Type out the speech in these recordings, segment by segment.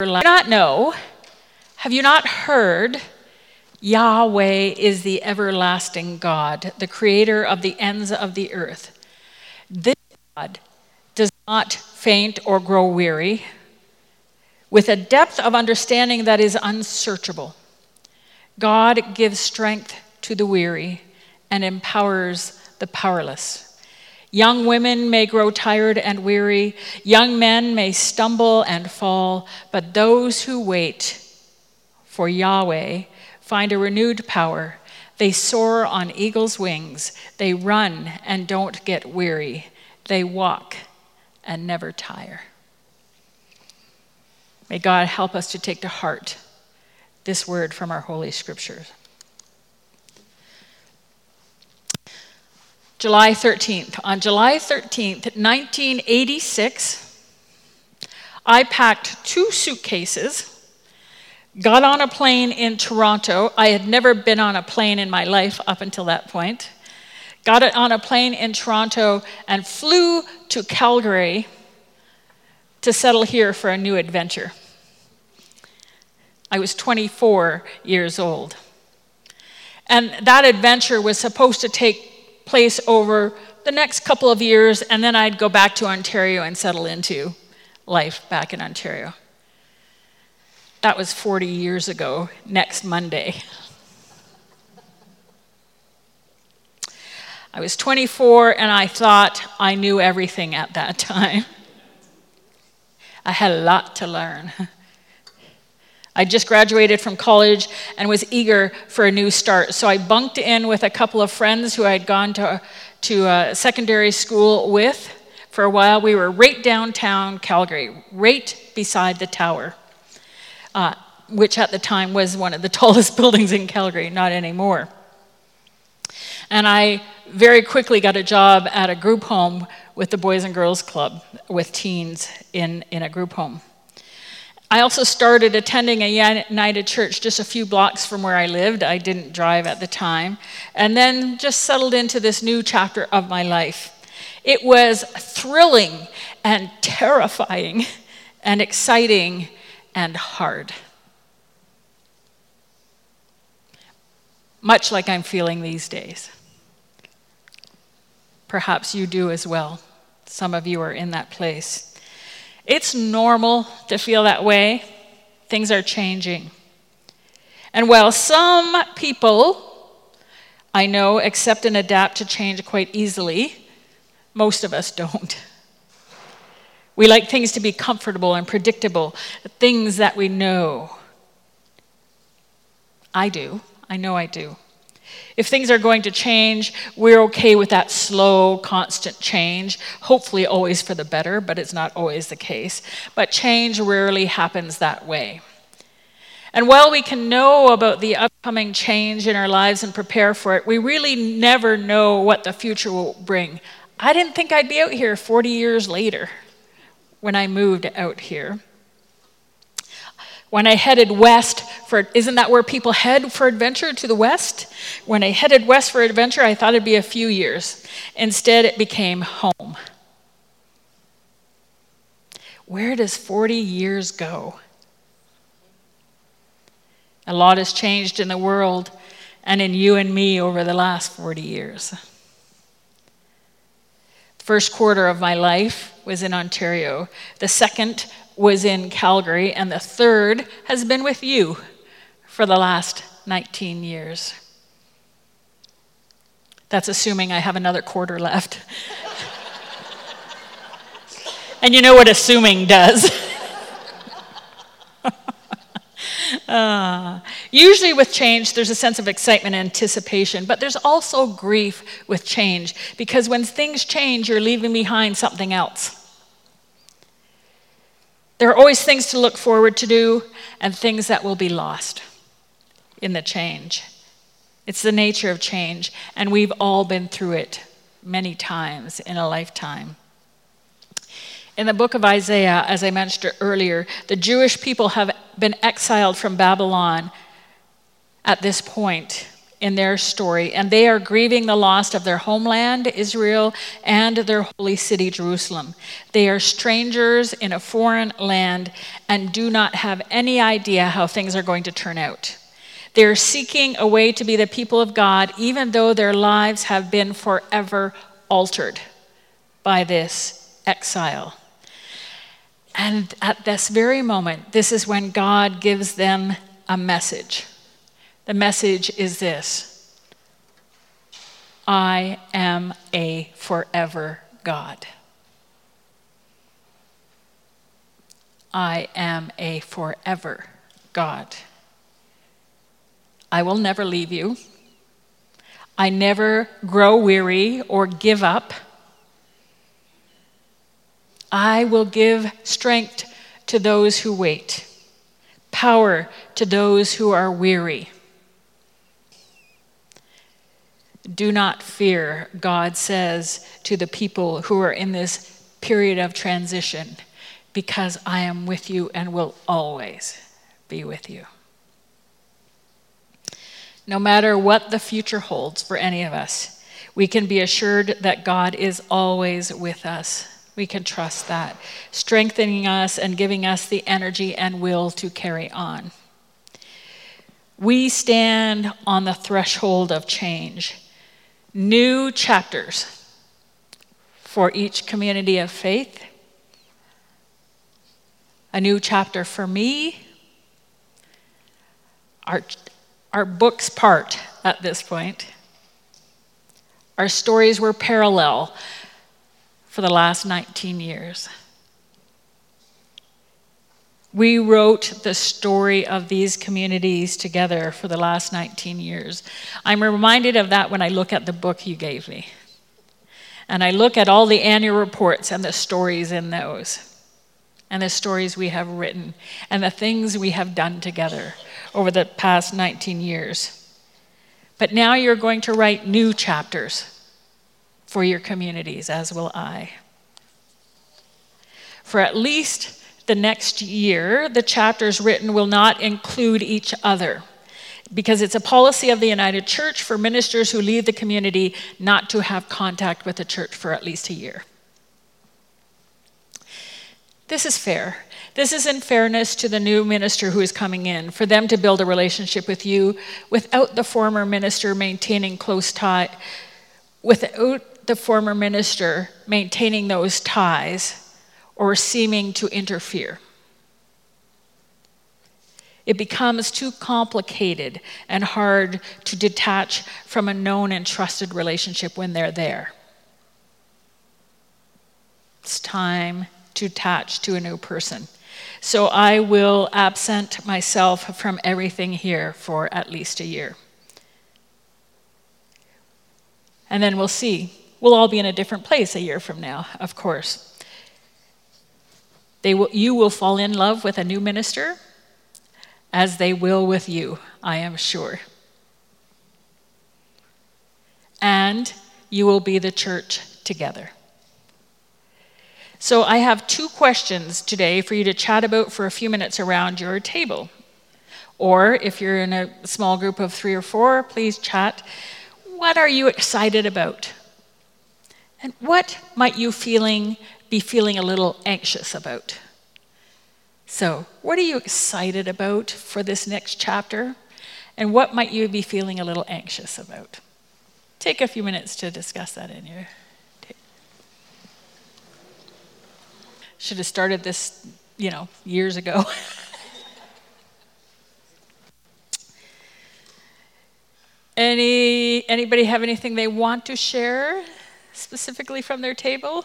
not know, have you not heard, Yahweh is the everlasting God, the creator of the ends of the earth. This God does not faint or grow weary, with a depth of understanding that is unsearchable. God gives strength to the weary and empowers the powerless. Young women may grow tired and weary. Young men may stumble and fall. But those who wait for Yahweh find a renewed power. They soar on eagle's wings. They run and don't get weary. They walk and never tire. May God help us to take to heart this word from our Holy Scriptures. July 13th. On July 13th, 1986, I packed 2 suitcases, got on a plane in Toronto. I had never been on a plane in my life up until that point. Got it on a plane in Toronto and flew to Calgary to settle here for a new adventure. I was 24 years old. And that adventure was supposed to take place over the next couple of years, and then I'd go back to Ontario and settle into life back in Ontario. That was 40 years ago, next Monday. I was 24, and I thought I knew everything at that time. I had a lot to learn. I just graduated from college and was eager for a new start. So I bunked in with a couple of friends who I had gone to secondary school with. For a while, we were right downtown Calgary, right beside the tower, which at the time was one of the tallest buildings in Calgary, not anymore. And I very quickly got a job at a group home with the Boys and Girls Club, with teens in a group home. I also started attending a United Church just a few blocks from where I lived. I didn't drive at the time. And then just settled into this new chapter of my life. It was thrilling and terrifying and exciting and hard. Much like I'm feeling these days. Perhaps you do as well. Some of you are in that place. It's normal to feel that way. Things are changing. And while some people, I know, accept and adapt to change quite easily, most of us don't. We like things to be comfortable and predictable, things that we know. I do. I know I do. If things are going to change, we're okay with that slow, constant change, hopefully always for the better, but it's not always the case. But change rarely happens that way. And while we can know about the upcoming change in our lives and prepare for it, we really never know what the future will bring. I didn't think I'd be out here 40 years later when I moved out here. When I headed west isn't that where people head for adventure, to the west? When I headed west for adventure, I thought it'd be a few years. Instead, it became home. Where does 40 years go? A lot has changed in the world and in you and me over the last 40 years. The first quarter of my life was in Ontario. The second was in Calgary, and the third has been with you for the last 19 years. That's assuming I have another quarter left. And you know what assuming does. Usually with change, there's a sense of excitement and anticipation, but there's also grief with change, because when things change, you're leaving behind something else. There are always things to look forward to do and things that will be lost in the change. It's the nature of change, and we've all been through it many times in a lifetime. In the book of Isaiah, as I mentioned earlier, the Jewish people have been exiled from Babylon at this point in their story, and they are grieving the loss of their homeland, Israel, and their holy city, Jerusalem. They are strangers in a foreign land and do not have any idea how things are going to turn out. They are seeking a way to be the people of God, even though their lives have been forever altered by this exile. And at this very moment, this is when God gives them a message. The message is this: I am a forever God. I am a forever God. I will never leave you. I never grow weary or give up. I will give strength to those who wait, power to those who are weary. Do not fear, God says to the people who are in this period of transition, because I am with you and will always be with you. No matter what the future holds for any of us, we can be assured that God is always with us. We can trust that, strengthening us and giving us the energy and will to carry on. We stand on the threshold of change. New chapters for each community of faith. A new chapter for me. Our books part at this point. Our stories were parallel for the last 19 years. We wrote the story of these communities together for the last 19 years. I'm reminded of that when I look at the book you gave me. And I look at all the annual reports and the stories in those, and the stories we have written, and the things we have done together over the past 19 years. But now you're going to write new chapters for your communities, as will I. For at least the next year, the chapters written will not include each other, because it's a policy of the United Church for ministers who leave the community not to have contact with the church for at least a year. This is fair. This is in fairness to the new minister who is coming in, for them to build a relationship with you without the former minister maintaining close tie, without the former minister maintaining those ties or seeming to interfere. It becomes too complicated and hard to detach from a known and trusted relationship when they're there. It's time to attach to a new person. So I will absent myself from everything here for at least a year. And then we'll see. We'll all be in a different place a year from now, of course. You will fall in love with a new minister, as they will with you, I am sure. And you will be the church together. So I have 2 questions today for you to chat about for a few minutes around your table. Or if you're in a small group of 3 or 4, please chat. What are you excited about? And what might you be feeling a little anxious about? So, what are you excited about for this next chapter? And what might you be feeling a little anxious about? Take a few minutes to discuss that in your tape. Should have started this, years ago. Anybody have anything they want to share specifically from their table?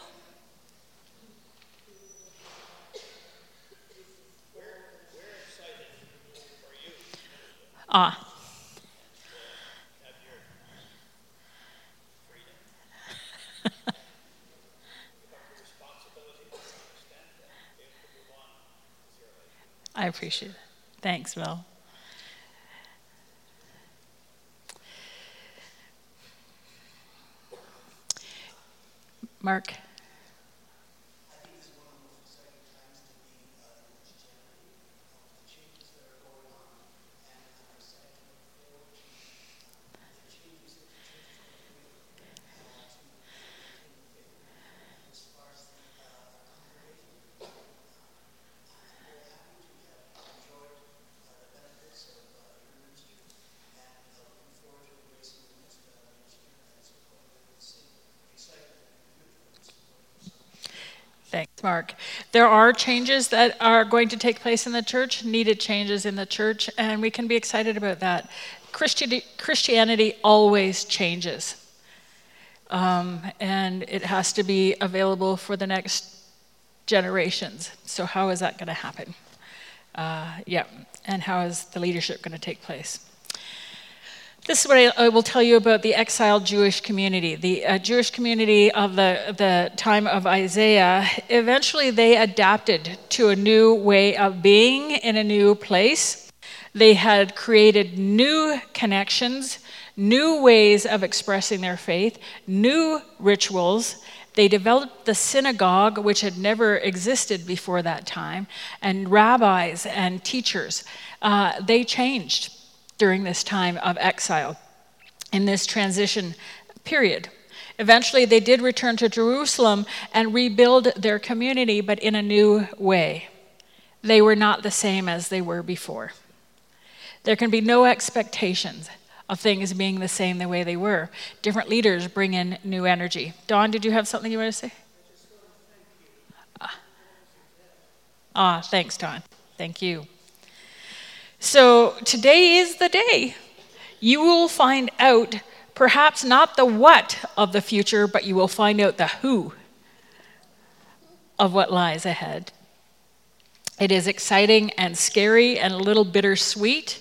I appreciate it. Thanks, Mel. Mark. Mark. There are changes that are going to take place in the church, needed changes in the church, and we can be excited about that. Christianity always changes, and it has to be available for the next generations. So how is that going to happen? And how is the leadership going to take place? This is what I will tell you about the exiled Jewish community. The Jewish community of the time of Isaiah, eventually they adapted to a new way of being in a new place. They had created new connections, new ways of expressing their faith, new rituals. They developed the synagogue, which had never existed before that time, and rabbis and teachers. They changed during this time of exile, in this transition period. Eventually, they did return to Jerusalem and rebuild their community, but in a new way. They were not the same as they were before. There can be no expectations of things being the same the way they were. Different leaders bring in new energy. Dawn, did you have something you want to say? Thanks, Dawn. Thank you. So today is the day. You will find out perhaps not the what of the future, but you will find out the who of what lies ahead. It is exciting and scary and a little bittersweet.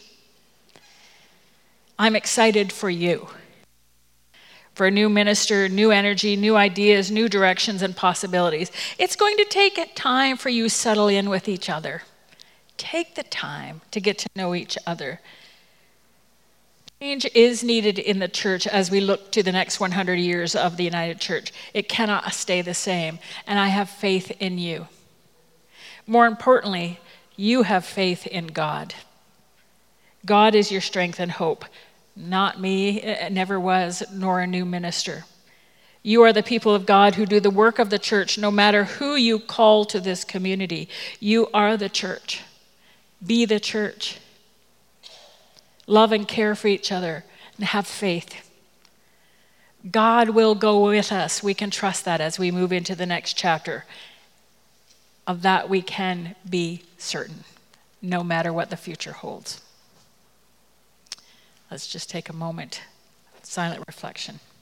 I'm excited for you. For a new minister, new energy, new ideas, new directions and possibilities. It's going to take time for you to settle in with each other. Take the time to get to know each other. Change is needed in the church as we look to the next 100 years of the United Church. It cannot stay the same, and I have faith in you. More importantly, you have faith in God. God is your strength and hope, not me, it never was, nor a new minister. You are the people of God who do the work of the church, no matter who you call to this community. You are the church. Be the church. Love and care for each other and have faith. God will go with us. We can trust that as we move into the next chapter. Of that we can be certain, no matter what the future holds. Let's just take a moment, silent reflection.